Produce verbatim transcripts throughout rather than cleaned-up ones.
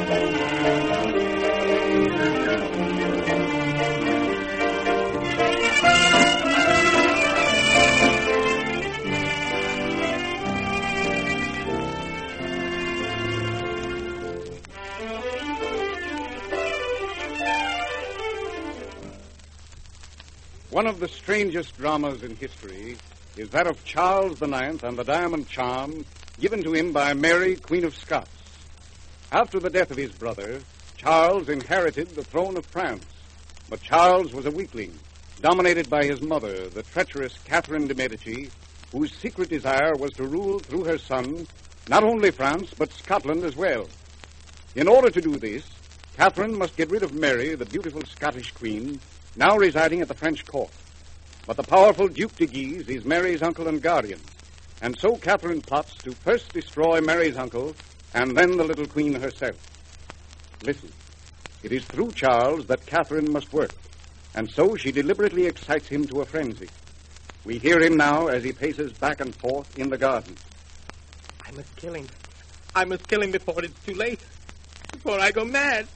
One of the strangest dramas in history is that of Charles the Ninth and the diamond charm given to him by Mary, Queen of Scots. After the death of his brother, Charles inherited the throne of France. But Charles was a weakling, dominated by his mother, the treacherous Catherine de' Medici, whose secret desire was to rule through her son not only France, but Scotland as well. In order to do this, Catherine must get rid of Mary, the beautiful Scottish queen, now residing at the French court. But the powerful Duke de Guise is Mary's uncle and guardian, and so Catherine plots to first destroy Mary's uncle and then the little queen herself. Listen, it is through Charles that Catherine must work, and so she deliberately excites him to a frenzy. We hear him now as he paces back and forth in the garden. I must kill him. I must kill him before it's too late, before I go mad.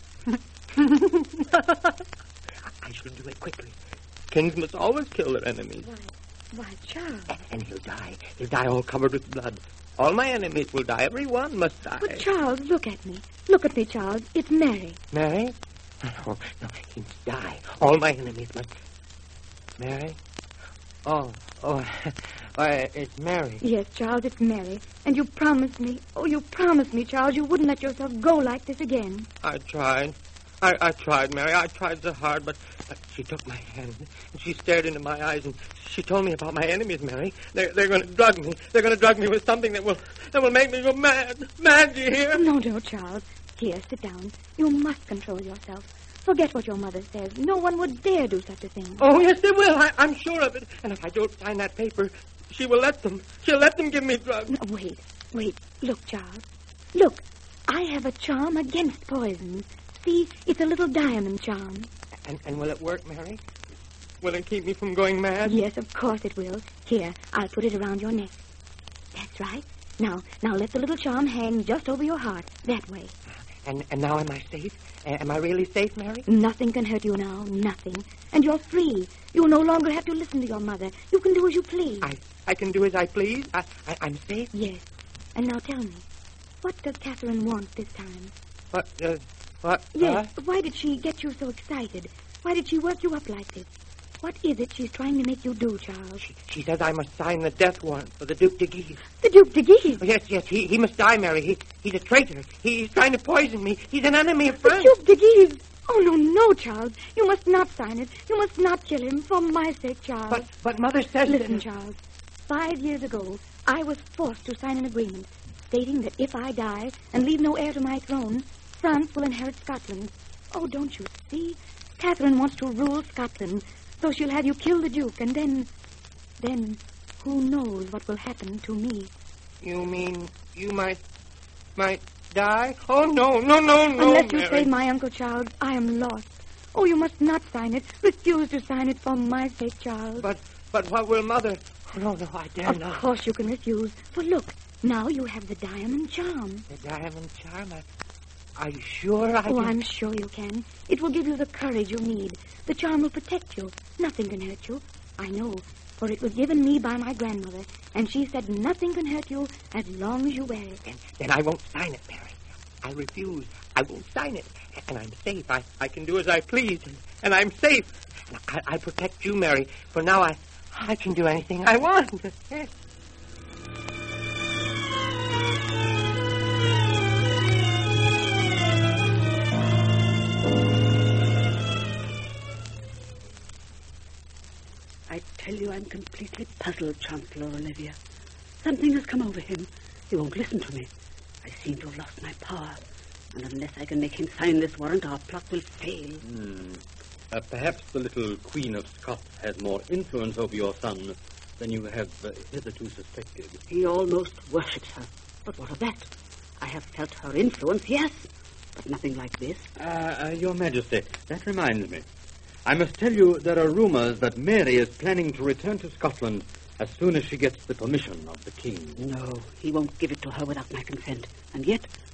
I should do it quickly. Kings must always kill their enemies. Why, why, Charles. And, and he'll die. He'll die all covered with blood. All my enemies will die. Every one must die. But, Charles, look at me. Look at me, Charles. It's Mary. Mary? No, no, he must die. All my enemies must... Mary? Oh, oh, why, it's Mary. Yes, Charles, it's Mary. And you promised me, oh, you promised me, Charles, you wouldn't let yourself go like this again. I tried. I, I tried, Mary. I tried so hard, but, but she took my hand, and she stared into my eyes, and she told me about my enemies, Mary. They're, they're going to drug me. They're going to drug me with something that will that will make me go mad. Mad, do you hear? No, no, Charles. Here, sit down. You must control yourself. Forget what your mother says. No one would dare do such a thing. Oh, yes, they will. I, I'm sure of it. And if I don't sign that paper, she will let them. She'll let them give me drugs. No, wait, wait. Look, Charles. Look, I have a charm against poison. See, it's a little diamond charm. And, and will it work, Mary? Will it keep me from going mad? Yes, of course it will. Here, I'll put it around your neck. That's right. Now, now let the little charm hang just over your heart. That way. And and now am I safe? Am I really safe, Mary? Nothing can hurt you now. Nothing. And you're free. You no longer have to listen to your mother. You can do as you please. I, I can do as I please? I, I, I'm safe? Yes. And now tell me, what does Catherine want this time? What, uh... What? Yes. Uh? Why did she get you so excited? Why did she work you up like this? What is it she's trying to make you do, Charles? She, she says I must sign the death warrant for the Duke de Guise. The Duke de Guise? Oh, yes, yes. He, he must die, Mary. He, he's a traitor. He, he's trying to poison me. He's an enemy of France. The Duke de Guise? Oh, no, no, Charles. You must not sign it. You must not kill him. For my sake, Charles. But, but Mother says... Listen, that... Charles. Five years ago, I was forced to sign an agreement stating that if I die and leave no heir to my throne, France will inherit Scotland. Oh, don't you see? Catherine wants to rule Scotland, so she'll have you kill the Duke, and then... Then, who knows what will happen to me? You mean you might... might die? Oh, no, no, no, no, Unless you Mary. save my Uncle Charles, I am lost. Oh, you must not sign it. Refuse to sign it for my sake, Charles. But, but what will Mother... Oh, no, no, I dare of not. Of course you can refuse. For look, now you have the diamond charm. The diamond charm? I... Are you sure I Oh, can... I'm sure you can. It will give you the courage you need. The charm will protect you. Nothing can hurt you. I know, for it was given me by my grandmother, and she said nothing can hurt you as long as you wear it. Then, then I won't sign it, Mary. I refuse. I won't sign it. And I'm safe. I, I can do as I please, and, and I'm safe. And I, I'll protect you, Mary, for now I, I can do anything I want. Yes. I tell you, I'm completely puzzled, Chancellor Olivia. Something has come over him. He won't listen to me. I seem to have lost my power. And unless I can make him sign this warrant, our plot will fail. Hmm. Uh, perhaps the little Queen of Scots has more influence over your son than you have uh, hitherto suspected. He almost worships her. But what of that? I have felt her influence, yes, but nothing like this. Uh, uh, Your Majesty, that reminds me. I must tell you there are rumors that Mary is planning to return to Scotland as soon as she gets the permission of the king. No, he won't give it to her without my consent. And yet,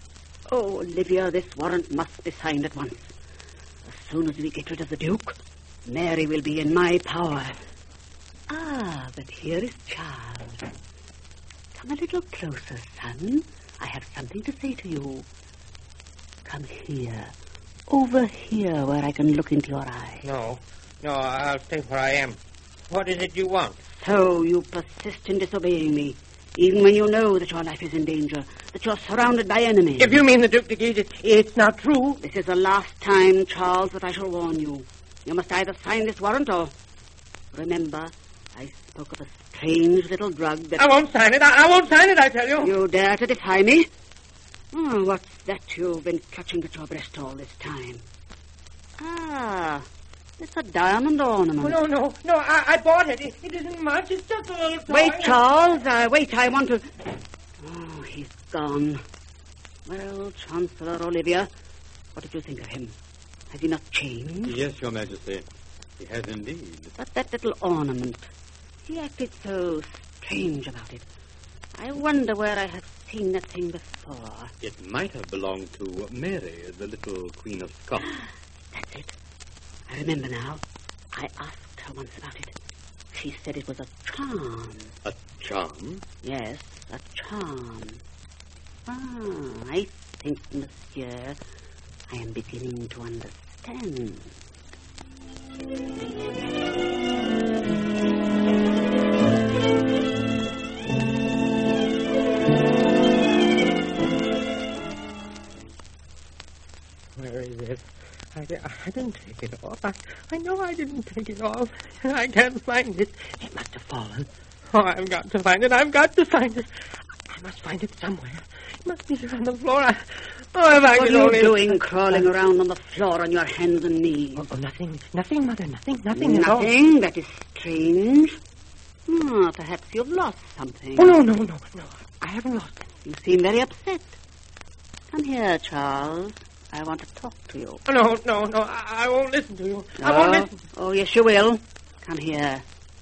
Oh, Olivia, this warrant must be signed at once. As soon as we get rid of the Duke, Mary will be in my power. Ah, but here is Charles. Come a little closer, son. I have something to say to you. Come here. Over here, where I can look into your eyes. No, no, I'll stay where I am. What is it you want? So you persist in disobeying me, even when you know that your life is in danger, that you're surrounded by enemies. If you mean the Duke de Guise, it, it's not true. This is the last time, Charles, that I shall warn you. You must either sign this warrant or... Remember, I spoke of a strange little drug that... I won't sign it. I, I won't sign it, I tell you. You dare to defy me? Oh, what's that you've been clutching at your breast all this time? Ah, it's a diamond ornament. Oh, no, no, no, I, I bought it. it. It isn't much. It's just a little toy. Wait, Charles. Uh, wait, I want to... Oh, he's gone. Well, Chancellor Olivia, what did you think of him? Has he not changed? Yes, Your Majesty. He has indeed. But that little ornament, he acted so strange about it. I wonder where I have seen that thing before. It might have belonged to Mary, the little Queen of Scots. That's it. I remember now. I asked her once about it. She said it was a charm. A charm? Yes, a charm. Ah, I think, monsieur, I am beginning to understand. Where is it? I, I didn't take it off. I, I know I didn't take it off. I can't find it. It must have fallen. Oh, I've got to find it. I've got to find it. I must find it somewhere. It must be here on the floor. I, oh, if I what could are you only... doing crawling around on the floor on your hands and knees? Oh, oh, nothing. Nothing, Mother. Nothing. Nothing at all. Nothing? That is strange. Ah, perhaps you've lost something. Oh, no, no, no, no. I haven't lost it. You seem very upset. Come here, Charles. I want to talk to you. Oh, no, no, no. I, I won't listen to you. No? I won't listen. Oh, yes, you will. Come here.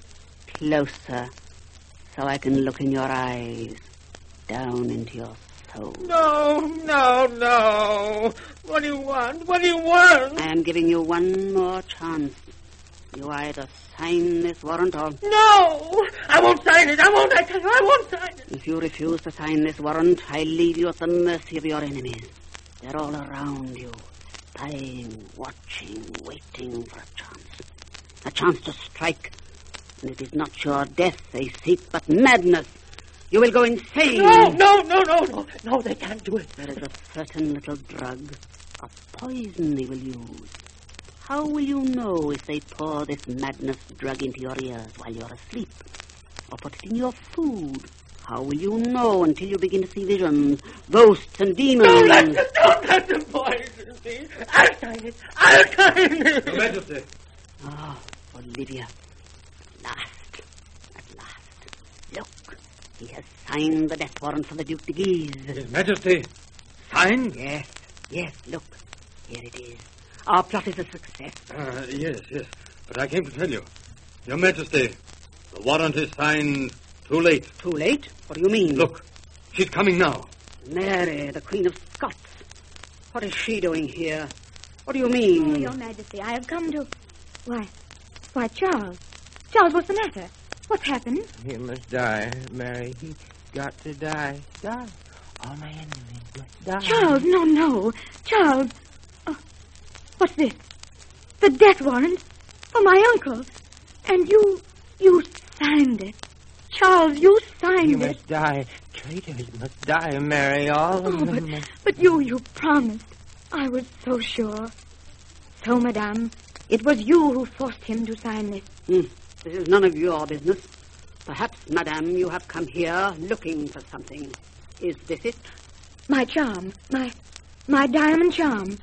Closer. So I can look in your eyes. Down into your soul. No, no, no. What do you want? What do you want? I am giving you one more chance. You either sign this warrant or... No! I won't sign it. I won't. I tell you, I won't sign it. If you refuse to sign this warrant, I leave you at the mercy of your enemies. They're all around you, spying, watching, waiting for a chance. A chance to strike. And it is not your death they seek, but madness. You will go insane. No, no, no, no, no. No, they can't do it. There is a certain little drug, a poison they will use. How will you know if they pour this madness drug into your ears while you're asleep? Or put it in your food? How will you know until you begin to see visions, ghosts and demons? Don't let them, don't let them poison me. I'll sign it. I'll sign it. Your Majesty. Ah, oh, Olivia. At last. At last. Look. He has signed the death warrant for the Duke de Guise. His Majesty. Signed? Yes. Yes, look. Here it is. Our plot is a success. Uh, yes, yes. But I came to tell you. Your Majesty, the warrant is signed too late. Too late? What do you mean? Look, she's coming now. Mary, the Queen of Scots. What is she doing here? What do you mean? Oh, Your Majesty, I have come to... Why, why, Charles. Charles, what's the matter? What's happened? He must die, Mary. He's got to die. Die. All my enemies must die. Charles, no, no. Charles. Oh, what's this? The death warrant for my uncle. And you, you signed it. Charles, you signed He it. must die. Traitors must die, Mary. All of Oh, but, them must... but you, you promised. I was so sure. So, madame, it was you who forced him to sign this. Hmm. This is none of your business. Perhaps, madame, you have come here looking for something. Is this it? My charm. My, my diamond charm.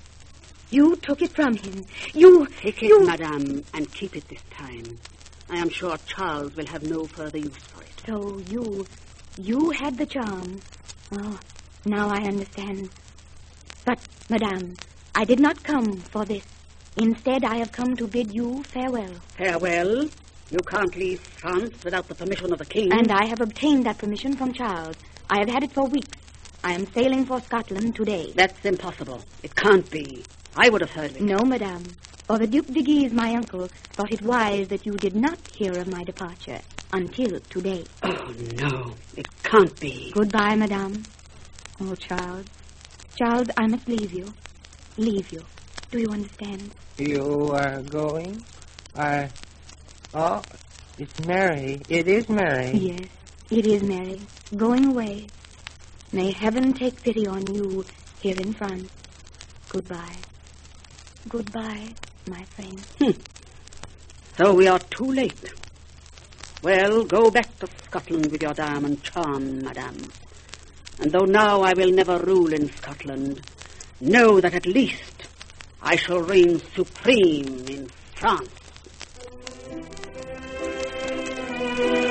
You took it from him. You... Take it, you... madame, and keep it this time. I am sure Charles will have no further use for it. So you... you had the charm. Oh, now I understand. But, madame, I did not come for this. Instead, I have come to bid you farewell. Farewell? You can't leave France without the permission of the king. And I have obtained that permission from Charles. I have had it for weeks. I am sailing for Scotland today. That's impossible. It can't be. I would have heard of it. No, madame. For the Duc de Guise, my uncle, thought it wise that you did not hear of my departure until today. Oh, no. It can't be. Goodbye, madame. Oh, Charles. Charles, I must leave you. Leave you. Do you understand? You are going? I... Oh, it's Mary. It is Mary. Yes, it is Mary. Going away. May heaven take pity on you here in France. Goodbye. Goodbye, my friend. Hmm. So we are too late. Well, go back to Scotland with your diamond charm, madame. And though now I will never rule in Scotland, know that at least I shall reign supreme in France.